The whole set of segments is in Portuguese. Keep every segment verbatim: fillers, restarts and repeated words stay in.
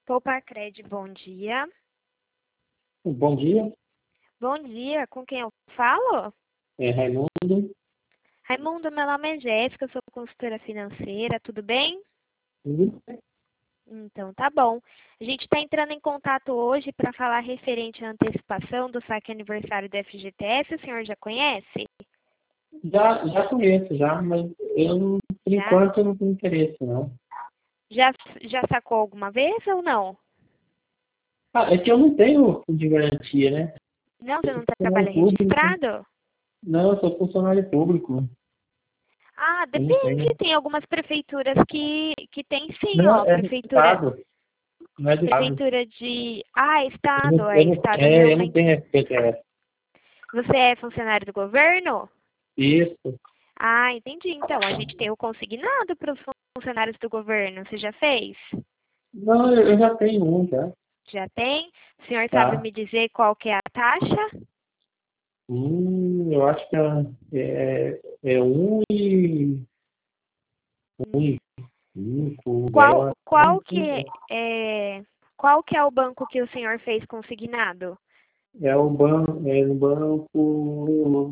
Poupacred, bom dia. Bom dia, Bom dia, com quem eu falo? é Raimundo. Raimundo, meu nome é Jéssica, eu sou consultora financeira, tudo bem? Tudo bem? Então, tá bom. A gente está entrando em contato hoje para falar referente à antecipação do saque aniversário do F G T S, o senhor já conhece? Já, já conheço, já, mas eu, não- por Já? enquanto, eu não tenho interesse, não. Já, já sacou alguma vez ou não? Ah, é que eu não tenho fundo de garantia, né? Não, você Eu sou não trabalha funcionário público. registrado? Não, eu sou funcionário público. Ah, Eu não depende, tenho. tem algumas prefeituras que, que tem sim, Não, ó, é do prefeitura, Estado. Não é do Estado. prefeitura de... Ah, Eu estado, não, é, eu não, estado é, eu não realmente. tenho F G T S. Você é funcionário do governo? Isso. Ah, entendi. Então, a gente tem o consignado para os funcionários do governo. Você já fez? Não, eu, eu já tenho um, já. Já tem? O senhor sabe Tá? me dizer qual que é a taxa? Hum, eu acho que é, é, é um e, um e cinco, Qual, é, qual que é, qual que é o banco que o senhor fez consignado? É o banco, é o banco,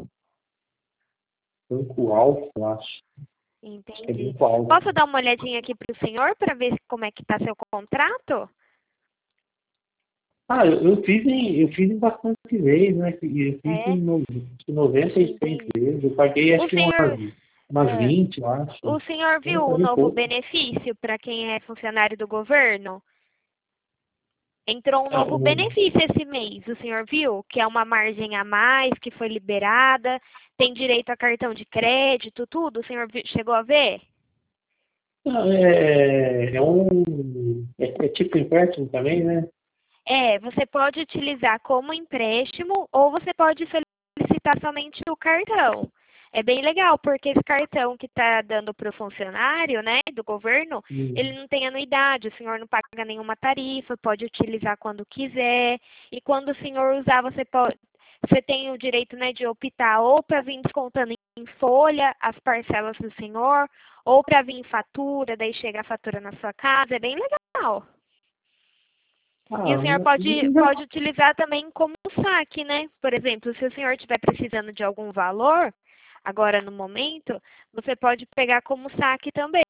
banco Alfa, eu acho. Acho que é Entendi. banco Alfa. Posso dar uma olhadinha aqui para o senhor para ver como é que está seu contrato? Ah, eu, eu fiz em, eu fiz em bastante vezes, né? Eu fiz É, em no- noventa e seis entendi. vezes. Eu paguei O acho que senhor, umas, umas ah, vinte, eu acho. o senhor Eu viu o paguei novo pouco. benefício para quem é funcionário do governo? Entrou um Ah, novo o- benefício esse mês, o senhor viu? Que é uma margem a mais, que foi liberada, tem direito a cartão de crédito, tudo, o senhor vi- chegou a ver? ah, é, é um. É, é tipo empréstimo também, né? É, você pode utilizar como empréstimo ou você pode solicitar somente o cartão. É bem legal, porque esse cartão que está dando para o funcionário, né, do governo, ele Hum. não tem anuidade, o senhor não paga nenhuma tarifa, pode utilizar quando quiser, e quando o senhor usar, você pode, você tem o direito, né, de optar ou para vir descontando em folha as parcelas do senhor, ou para vir em fatura, daí chega a fatura na sua casa, é bem legal. E o Ah, senhor mas- pode, pode utilizar também como saque, né? Por exemplo, se o senhor estiver precisando de algum valor, agora no momento, você pode pegar como saque também.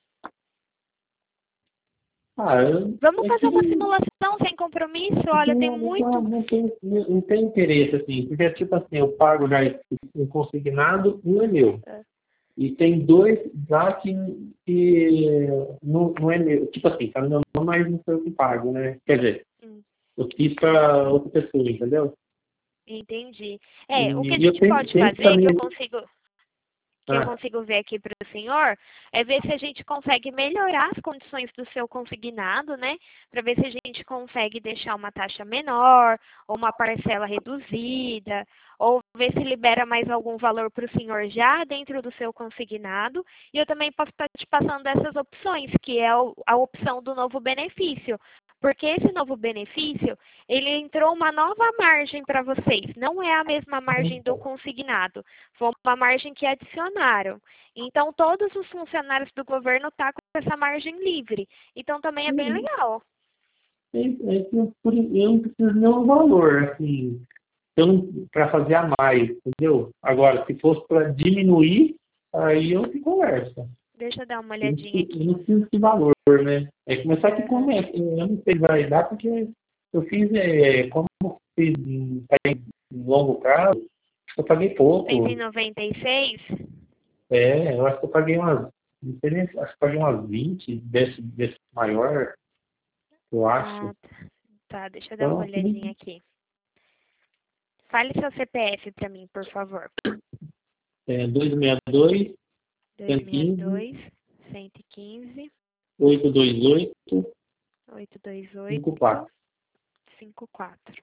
ah, eu, Vamos é fazer uma que simulação sem compromisso? Porque Olha, tem não, não, muito. não, tem, não tem interesse, assim, porque, tipo assim, eu pago já um consignado, um é meu. E tem dois lá que, que não, não é meu. Tipo assim, tá no meu nome, mas não sou eu que pago, né? Quer dizer, Hum, eu fiz para outra pessoa, entendeu? entendi. É, o que a E, e eu gente tenho, pode tenho fazer, que também. eu consigo, que eu Ah, consigo ver aqui para o senhor é ver se a gente consegue melhorar as condições do seu consignado, né? Para ver se a gente consegue deixar uma taxa menor, ou uma parcela reduzida, ou ver se libera mais algum valor para o senhor já dentro do seu consignado. E eu também posso estar te passando essas opções, que é o- a opção do novo benefício. Porque esse novo benefício, ele entrou uma nova margem para vocês. Não é a mesma margem do consignado. Foi uma margem que adicionaram. Então, todos os funcionários do governo estão com essa margem livre. Então, também é bem legal. é, é que eu, por- eu não preciso de nenhum valor, assim, para fazer a mais, entendeu? Agora, se fosse para diminuir, aí eu te converso. Deixa eu dar uma Eu não olhadinha preciso eu aqui. não preciso de valor, né? É começar que Aham. começa. Eu não sei se vai dar, porque eu fiz, é, como eu fiz em, em longo prazo, eu paguei Fez em pouco. noventa e seis? É, eu acho que eu paguei umas, não sei nem, acho que eu paguei umas vinte desse, desse maior, eu acho. Ah, tá. Deixa eu dar uma Então, olhadinha assim, aqui. Fale seu C P F para mim, por favor. é, duzentos e sessenta e dois, cento e quinze, dois seis dois, cento e quinze, oitocentos e vinte e oito, oitocentos e vinte e cinquenta e oito, quatro. cinquenta e quatro.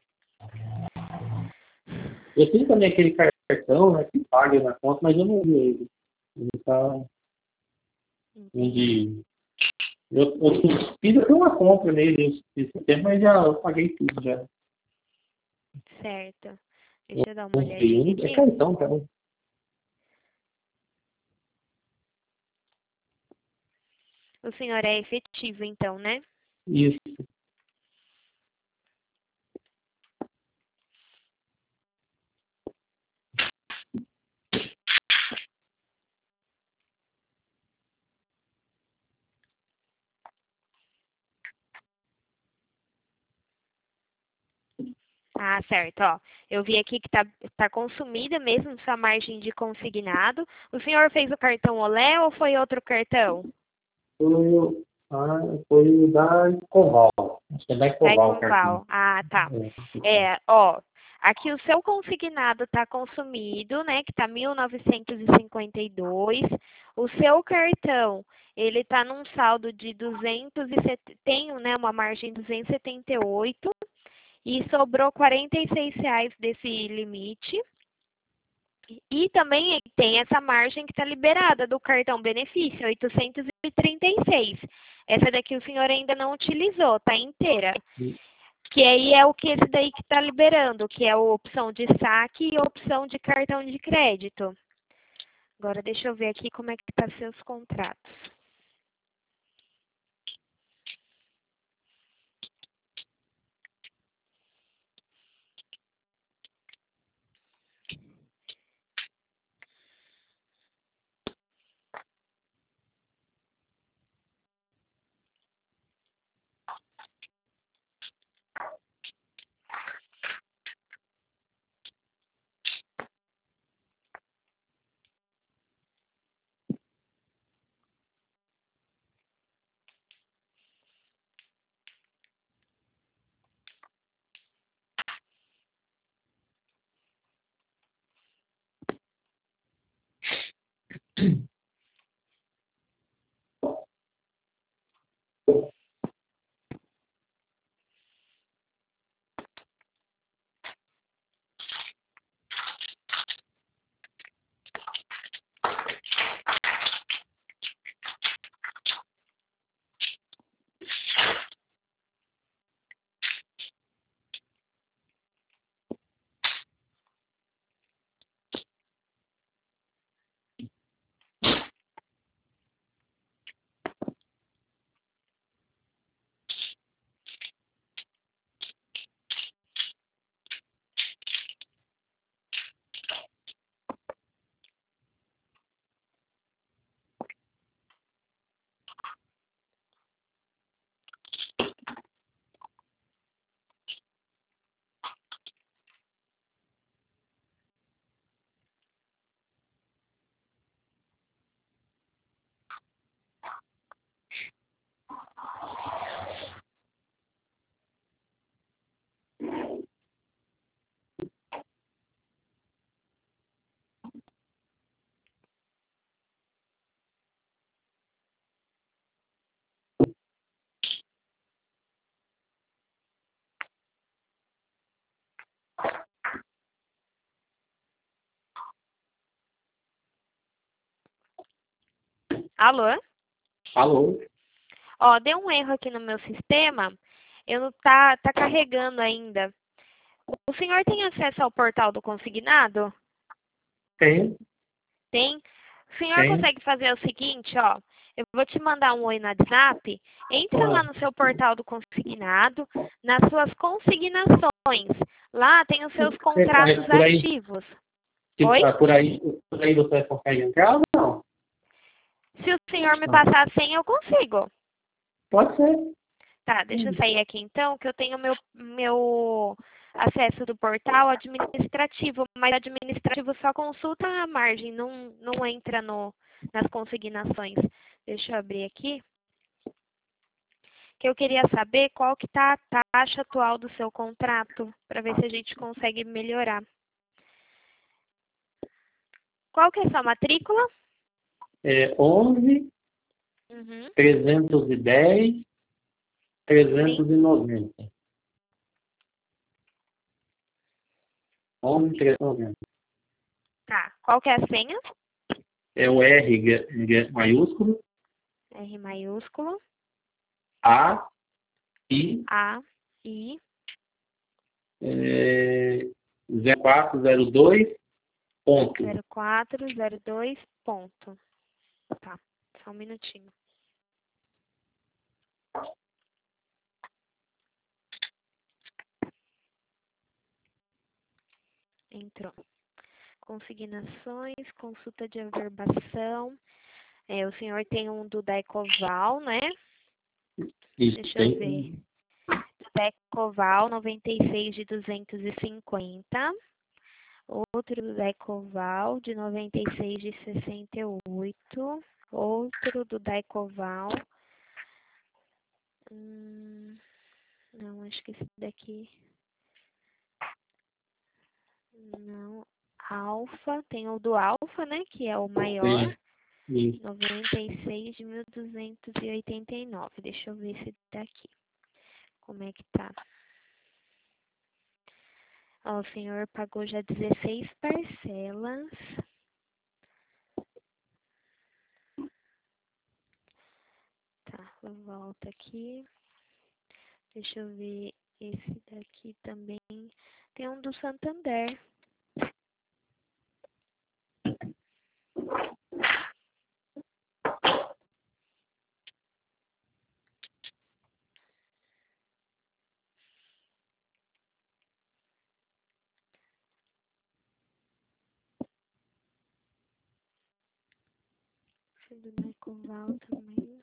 Eu tenho também aquele cartão, né, que paga na conta, mas eu não uso ele. Ele está Entendi. onde. Eu, eu fiz até uma compra nele esse tempo, mas já eu paguei tudo já. Certo. Eu Deixa eu dar uma comprei olhadinha um, é aqui. cartão, cara. O senhor é efetivo, então, né? Isso. Ah, certo, ó. Eu vi aqui que tá, tá consumida mesmo sua margem de consignado. O senhor fez o cartão Olé ou foi outro cartão? Foi, ah, foi da Escoval. Acho que é da Da Escoval o cartão. Econval. Ah, tá. É. É, ó, aqui o seu consignado está consumido, né, que está mil novecentos e cinquenta e dois. O seu cartão, ele está num saldo de duzentos e setenta, tem, né, uma margem de duzentos e setenta e oito e sobrou quarenta e seis reais desse limite. E também tem essa margem que está liberada do cartão benefício, oitocentos e trinta e seis. Essa daqui o senhor ainda não utilizou, está inteira. Que aí é o que esse daí que está liberando, que é a opção de saque e a opção de cartão de crédito. Agora deixa eu ver aqui como é que tá seus contratos. Alô? Alô? Ó, deu um erro aqui no meu sistema. Eu não tá, tá carregando ainda. O senhor tem acesso ao portal do consignado? Tem, Tem? O senhor tem. consegue fazer o seguinte, ó. Eu vou te mandar um oi no WhatsApp. Entra lá Ah, no seu portal do consignado, nas suas consignações. Lá tem os seus contratos é, por aí, ativos. tipo, Oi? ah, por aí, por aí você consegue entrar ou não? Se o senhor me Não. passar a senha, eu consigo. Pode ser. Tá, deixa eu Hum. sair aqui então, que eu tenho meu, meu acesso do portal administrativo, mas administrativo só consulta a margem, não, não entra no, nas consignações. Deixa eu abrir aqui. Que eu queria saber qual que tá a taxa atual do seu contrato, para ver se a gente consegue melhorar. Qual que é a sua matrícula? É onze, Uhum, trezentos e dez, sim. trezentos e noventa. onze, trezentos e noventa. Tá. Qual que é a senha? É o R g- g- maiúsculo, R maiúsculo, A, I, A, I, é, zero quatro zero dois, ponto. zero quatro zero dois, ponto. Tá, só um minutinho. consignações, consulta de averbação. É, o senhor tem um do Decoval, né? Isso, Deixa tem. eu ver. Do Decoval, noventa e seis de duzentos e cinquenta. Outro do Decoval, de noventa e seis de sessenta e oito. Outro do Decoval. Hum, não, acho que esse daqui... Não, Alfa, tem o do Alfa, né, que é o maior, Sim. noventa e seis de mil duzentos e oitenta e nove. Deixa eu ver esse daqui, como é que tá. Ó, o senhor pagou já dezesseis parcelas. Tá, volta aqui. Deixa eu ver esse daqui também. Tem um do Santander. Esse do Decoval também.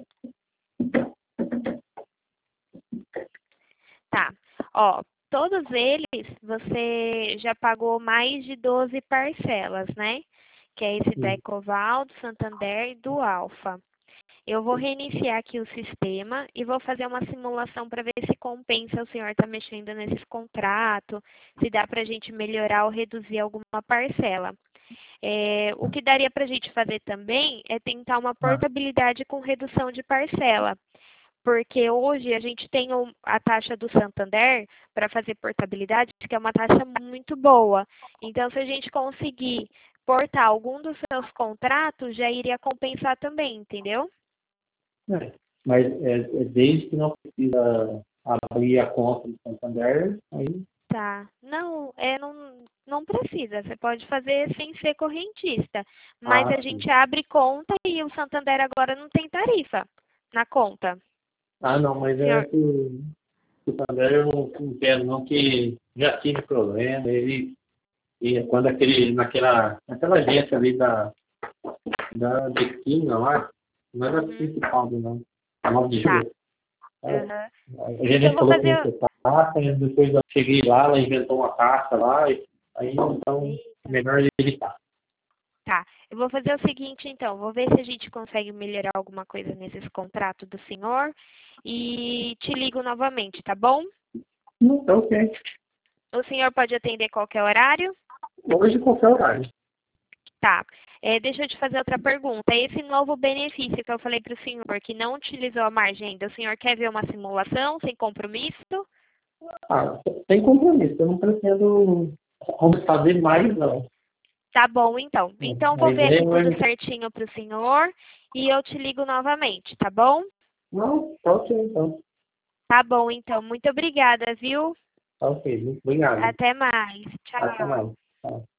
Tá, ó, todos eles você já pagou mais de doze parcelas, né? Que é esse da Ecoval, do Santander e do Alfa. Eu vou reiniciar aqui o sistema e vou fazer uma simulação para ver se compensa o senhor estar mexendo nesses contratos, se dá para a gente melhorar ou reduzir alguma parcela. É, o que daria para a gente fazer também é tentar uma portabilidade com redução de parcela. Porque hoje a gente tem a taxa do Santander para fazer portabilidade, que é uma taxa muito boa. Então, se a gente conseguir portar algum dos seus contratos, já iria compensar também, entendeu? É, mas é, é desde que não precisa abrir a conta do Santander, aí... Tá. Não, é, não, não precisa. Você pode fazer sem ser correntista. Mas Ah, a sim. gente abre conta e o Santander agora não tem tarifa na conta. Ah, não, mas é Senhor... que o Santander eu não, não quero não, que já tive problema, ele... E quando aquele, naquela, naquela agência ali da, da, da esquina lá, não era Uhum. principal, não. A nove de Tá. julho. É, Uhum. a Então, eu gente vou falou que ia fazer... ser taxa, e depois eu cheguei lá, ela inventou uma taxa lá, e aí então, Eita. melhor evitar. Tá, eu vou fazer o seguinte então, vou ver se a gente consegue melhorar alguma coisa nesses contratos do senhor e te ligo novamente, tá bom? Não, tá ok. O senhor pode atender qualquer horário? Hoje, qualquer horário. Tá, é, deixa eu te fazer outra pergunta. Esse novo benefício que eu falei para o senhor, que não utilizou a margem ainda, o senhor quer ver uma simulação sem compromisso? Ah, sem compromisso, eu não pretendo fazer mais, não. Tá bom, então. Então, A vou ver ideia aqui não tudo é... certinho para o senhor e eu te ligo novamente, tá bom? Não, tá ok, então. Tá bom, então. Muito obrigada, viu? Tá ok, muito obrigado. Até mais. Até Tchau. mais. Tchau.